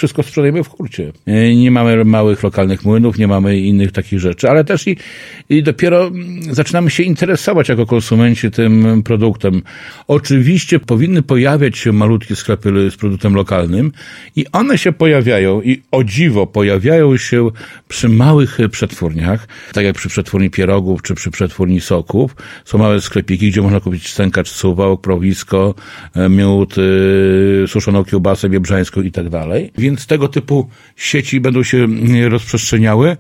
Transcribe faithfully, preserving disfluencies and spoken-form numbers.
wszystko sprzedajemy w hurcie. Nie mamy małych, lokalnych młynów, nie mamy innych takich rzeczy, ale też i, i dopiero zaczynamy się interesować jako konsumenci tym produktem. Oczywiście powinny pojawiać się malutkie sklepy z produktem lokalnym i one się pojawiają i o dziwo pojawiają się przy małych przetwórniach, tak jak przy przetwórni pierogów czy przy przetwórni soków. Są małe sklepiki, gdzie można kupić stękacz suwałk, prowisko, miód, yy, suszoną kiełbasę biebrzańską i tak dalej. Więc tego typu sieci będą się rozprzestrzeniały.